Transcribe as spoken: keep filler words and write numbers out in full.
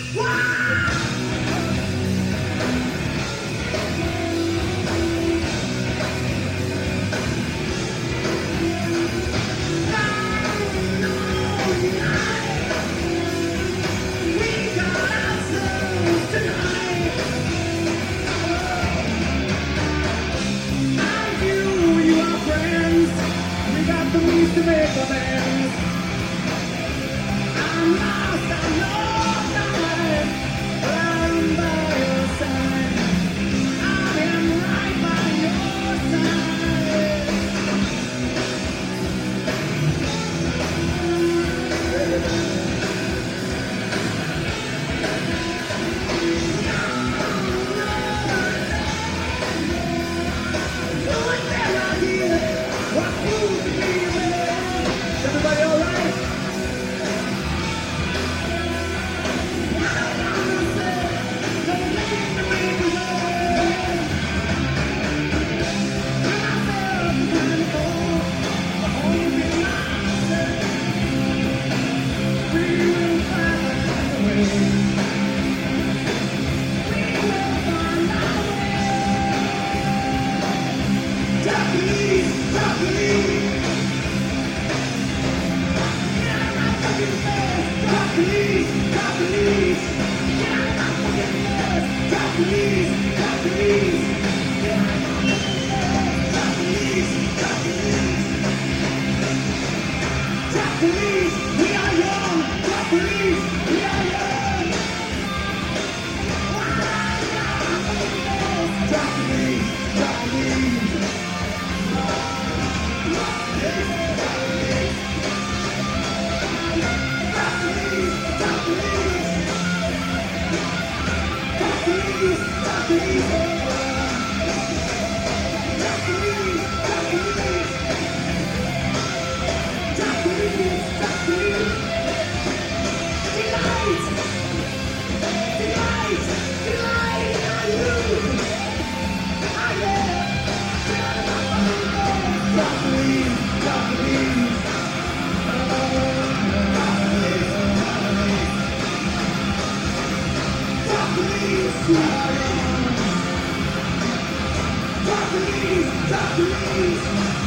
To make amends. I'm lost, I'm lost, I'm but I'm by your side. I am right by your side. Doing that right here, what fools to be with. Everybody all right? Japanese, Japanese. Japanese, Japanese, Japanese, Japanese, Japanese, Japanese, we are young, Japanese, we are young. Japanese, Japanese. Japanese, Japanese.